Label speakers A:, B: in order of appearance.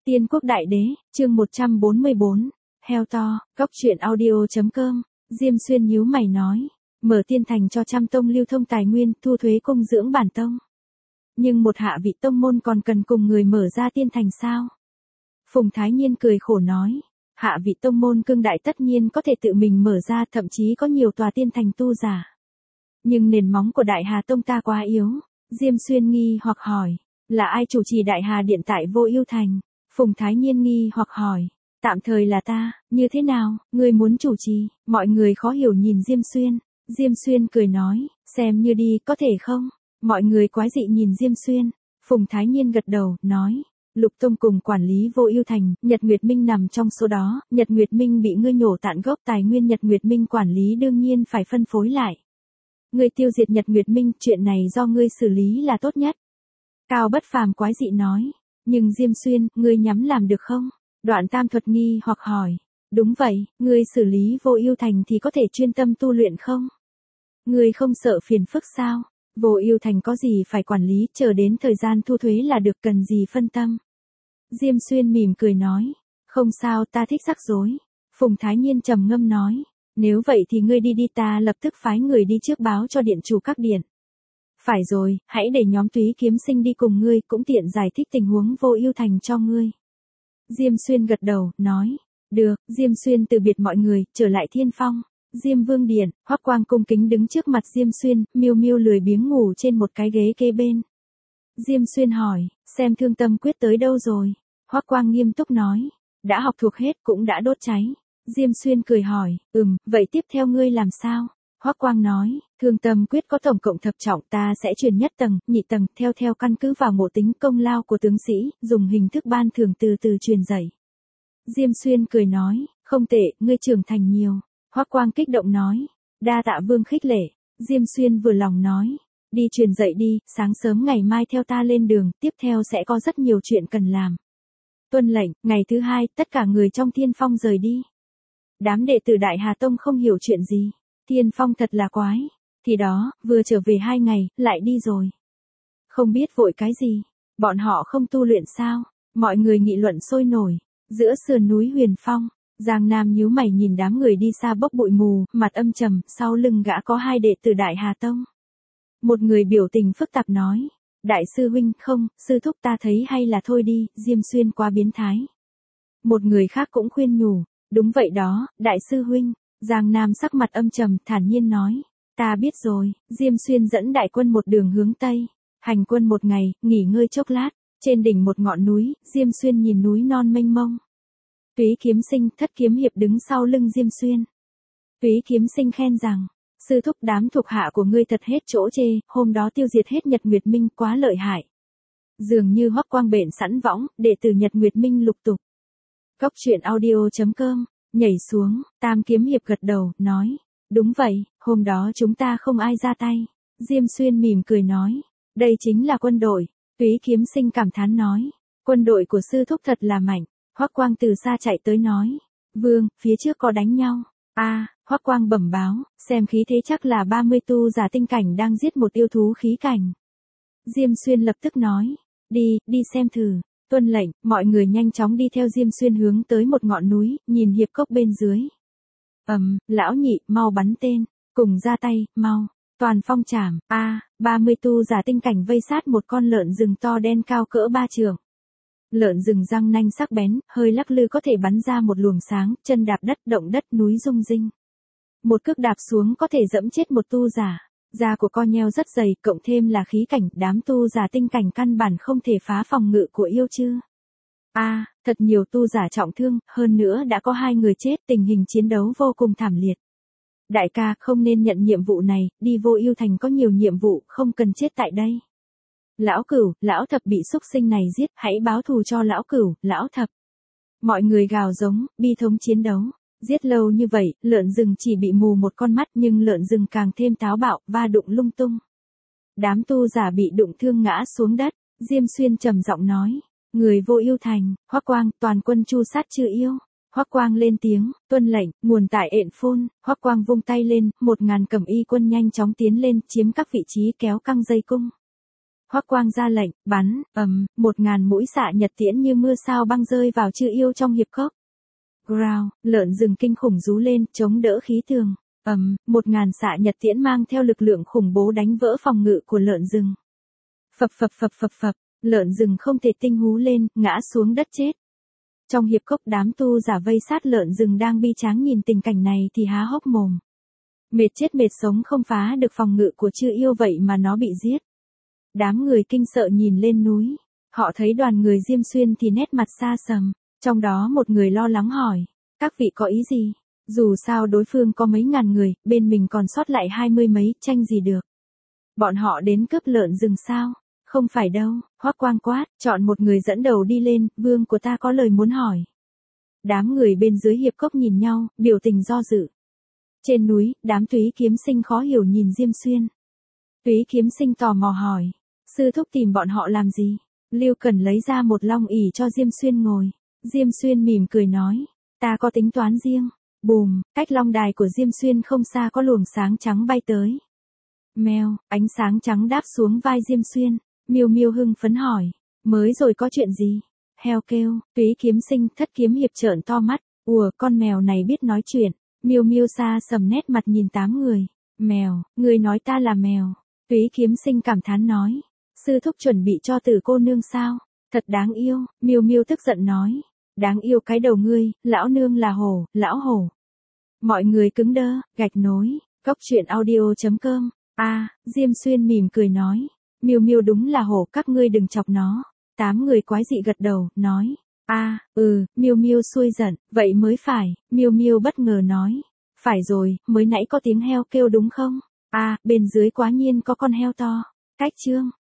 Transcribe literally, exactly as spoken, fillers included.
A: Tiên quốc đại đế, chương một trăm bốn mươi bốn, heo to, góc truyện audio.com, Diêm Xuyên nhíu mày nói, mở tiên thành cho trăm tông lưu thông tài nguyên, thu thuế cung dưỡng bản tông. Nhưng một hạ vị tông môn còn cần cùng người mở ra tiên thành sao? Phùng Thái Nhiên cười khổ nói, hạ vị tông môn cương đại tất nhiên có thể tự mình mở ra, thậm chí có nhiều tòa tiên thành tu giả. Nhưng nền móng của Đại Hà Tông ta quá yếu. Diêm Xuyên nghi hoặc hỏi, là ai chủ trì Đại Hà Điện tại Vô Ưu Thành? Phùng Thái Nhiên nghi hoặc hỏi, tạm thời là ta, như thế nào, ngươi muốn chủ trì? Mọi người khó hiểu nhìn Diêm Xuyên. Diêm Xuyên cười nói, xem như đi, có thể không? Mọi người quái dị nhìn Diêm Xuyên. Phùng Thái Nhiên gật đầu, nói, Lục Tông cùng quản lý Vô Ưu Thành, Nhật Nguyệt Minh nằm trong số đó, Nhật Nguyệt Minh bị ngươi nhổ tận gốc, tài nguyên Nhật Nguyệt Minh quản lý đương nhiên phải phân phối lại. Ngươi tiêu diệt Nhật Nguyệt Minh, chuyện này do ngươi xử lý là tốt nhất. Cao Bất Phàm quái dị nói, nhưng Diêm Xuyên, ngươi nhắm làm được không? Đoạn Tam Thuật nghi hoặc hỏi, đúng vậy, ngươi xử lý Vô Ưu Thành thì có thể chuyên tâm tu luyện không? Ngươi không sợ phiền phức sao? Vô Ưu Thành có gì phải quản lý, chờ đến thời gian thu thuế là được, cần gì phân tâm. Diêm Xuyên mỉm cười nói, không sao, ta thích rắc rối. Phùng Thái Nhiên trầm ngâm nói, nếu vậy thì ngươi đi đi, ta lập tức phái người đi trước báo cho điện chủ các điện. Phải rồi, hãy để nhóm Túy Kiếm Sinh đi cùng ngươi, cũng tiện giải thích tình huống Vô Ưu Thành cho ngươi. Diêm Xuyên gật đầu, nói, được. Diêm Xuyên từ biệt mọi người, trở lại Thiên Phong. Diêm Vương điện, Hoắc Quang cung kính đứng trước mặt Diêm Xuyên, Miêu Miêu lười biếng ngủ trên một cái ghế kê bên. Diêm Xuyên hỏi, xem Thương Tâm Quyết tới đâu rồi? Hoắc Quang nghiêm túc nói, đã học thuộc hết, cũng đã đốt cháy. Diêm Xuyên cười hỏi, ừm, vậy tiếp theo ngươi làm sao? Hoắc Quang nói, Thương Tâm Quyết có tổng cộng thập trọng, ta sẽ truyền nhất tầng, nhị tầng, theo theo căn cứ vào ngộ tính công lao của tướng sĩ, dùng hình thức ban thưởng từ từ truyền dạy. Diêm Xuyên cười nói, không tệ, ngươi trưởng thành nhiều. Hoắc Quang kích động nói, đa tạ Vương khích lệ. Diêm Xuyên vừa lòng nói, đi truyền dạy đi, sáng sớm ngày mai theo ta lên đường, tiếp theo sẽ có rất nhiều chuyện cần làm. Tuân lệnh. Ngày thứ hai, tất cả người trong Thiên Phong rời đi. Đám đệ tử Đại Hà Tông không hiểu chuyện gì. Thiên Phong thật là quái. Thì đó, vừa trở về hai ngày, lại đi rồi. Không biết vội cái gì. Bọn họ không tu luyện sao? Mọi người nghị luận sôi nổi. Giữa sườn núi Huyền Phong, Giang Nam nhíu mày nhìn đám người đi xa bốc bụi mù, mặt âm trầm, sau lưng gã có hai đệ tử Đại Hà Tông. Một người biểu tình phức tạp nói, đại sư huynh, không, sư thúc, ta thấy hay là thôi đi, Diêm Xuyên quá biến thái. Một người khác cũng khuyên nhủ, đúng vậy đó, đại sư huynh. Giang Nam sắc mặt âm trầm, thản nhiên nói, ta biết rồi. Diêm Xuyên dẫn đại quân một đường hướng Tây, hành quân một ngày, nghỉ ngơi chốc lát, trên đỉnh một ngọn núi, Diêm Xuyên nhìn núi non mênh mông. Túy Kiếm Sinh, Thất Kiếm Hiệp đứng sau lưng Diêm Xuyên. Túy Kiếm Sinh khen rằng, sư thúc, đám thuộc hạ của ngươi thật hết chỗ chê, hôm đó tiêu diệt hết Nhật Nguyệt Minh, quá lợi hại. Dường như Hoắc Quang bện sẵn võng, đệ tử Nhật Nguyệt Minh lục tục. Góc truyện audio.com, nhảy xuống, Tam Kiếm Hiệp gật đầu, nói, đúng vậy, hôm đó chúng ta không ai ra tay. Diêm Xuyên mỉm cười nói, đây chính là quân đội. Túy Kiếm Sinh cảm thán nói, quân đội của sư thúc thật là mạnh. Hoắc Quang từ xa chạy tới nói, Vương, phía trước có đánh nhau. A, à, Hoắc Quang bẩm báo, xem khí thế chắc là ba mươi tu giả tinh cảnh đang giết một yêu thú khí cảnh. Diêm Xuyên lập tức nói, đi, đi xem thử. Tuân lệnh. Mọi người nhanh chóng đi theo Diêm Xuyên hướng tới một ngọn núi, nhìn hiệp cốc bên dưới. Ầm, lão nhị, mau bắn tên, cùng ra tay, mau. Toàn phong chảm. A, à, ba mươi tu giả tinh cảnh vây sát một con lợn rừng to đen cao cỡ ba trượng. Lợn rừng răng nanh sắc bén, hơi lắc lư có thể bắn ra một luồng sáng, chân đạp đất, động đất núi rung rinh. Một cước đạp xuống có thể dẫm chết một tu giả. Da của con nheo rất dày, cộng thêm là khí cảnh, đám tu giả tinh cảnh căn bản không thể phá phòng ngự của yêu chư. A, à, thật nhiều tu giả trọng thương, hơn nữa đã có hai người chết, tình hình chiến đấu vô cùng thảm liệt. Đại ca, không nên nhận nhiệm vụ này, đi Vô Ưu Thành có nhiều nhiệm vụ, không cần chết tại đây. Lão Cửu, lão Thập bị xúc sinh này giết, hãy báo thù cho lão Cửu, lão Thập. Mọi người gào giống, bi thống chiến đấu. Giết lâu như vậy, lợn rừng chỉ bị mù một con mắt, nhưng lợn rừng càng thêm táo bạo, va đụng lung tung. Đám tu giả bị đụng thương ngã xuống đất. Diêm Xuyên trầm giọng nói, người Vô Ưu Thành, Hoắc Quang, toàn quân chu sát chư yêu. Hoắc Quang lên tiếng, tuân lệnh, nguồn tại Ện Phôn. Hoắc Quang vung tay lên, một ngàn cẩm y quân nhanh chóng tiến lên, chiếm các vị trí, kéo căng dây cung. Hoắc Quang ra lệnh, bắn, ầm, một ngàn mũi xạ nhật tiễn như mưa sao băng rơi vào Chư Yêu trong hiệp cốc. Growl, lợn rừng kinh khủng rú lên, chống đỡ khí tường. Ầm, một ngàn xạ nhật tiễn mang theo lực lượng khủng bố đánh vỡ phòng ngự của lợn rừng. Phập phập phập phập phập, lợn rừng không thể tinh hú lên, ngã xuống đất chết. Trong hiệp cốc đám tu giả vây sát lợn rừng đang bi tráng nhìn tình cảnh này thì há hốc mồm. Mệt chết mệt sống không phá được phòng ngự của Chư Yêu vậy mà nó bị giết. Đám người kinh sợ nhìn lên núi, họ thấy đoàn người Diêm Xuyên thì nét mặt xa sầm, trong đó một người lo lắng hỏi, các vị có ý gì? Dù sao đối phương có mấy ngàn người, bên mình còn sót lại hai mươi mấy, tranh gì được. Bọn họ đến cướp lợn rừng sao? Không phải đâu, Hoắc Quang quát, chọn một người dẫn đầu đi lên, vương của ta có lời muốn hỏi. Đám người bên dưới hiệp cốc nhìn nhau, biểu tình do dự. Trên núi, đám Túy Kiếm Sinh khó hiểu nhìn Diêm Xuyên. Túy Kiếm Sinh tò mò hỏi, sư thúc tìm bọn họ làm gì? Lưu Cần lấy ra một long ỷ cho Diêm Xuyên ngồi. Diêm Xuyên mỉm cười nói, ta có tính toán riêng. Bùm, cách long đài của Diêm Xuyên không xa có luồng sáng trắng bay tới. Mèo, ánh sáng trắng đáp xuống vai Diêm Xuyên. Miêu Miêu hưng phấn hỏi, mới rồi có chuyện gì? Heo kêu, Túy Kiếm Sinh, Thất Kiếm Hiệp trợn to mắt, ùa, con mèo này biết nói chuyện. Miêu Miêu xa sầm nét mặt nhìn tám người. Mèo, người nói ta là mèo. Túy Kiếm Sinh cảm thán nói, sư thúc chuẩn bị cho tử cô nương sao? Thật đáng yêu. Miêu Miêu tức giận nói, đáng yêu cái đầu ngươi, lão nương là hổ, lão hổ. Mọi người cứng đơ, gạch nối, cốc truyện audio chấm com. A, Diêm Xuyên mỉm cười nói, Miêu Miêu đúng là hổ, các ngươi đừng chọc nó. Tám người quái dị gật đầu, nói, a, ừ, Miêu Miêu xuôi giận, vậy mới phải. Miêu Miêu bất ngờ nói, phải rồi, mới nãy có tiếng heo kêu đúng không? A, bên dưới quá nhiên có con heo to. Cách chương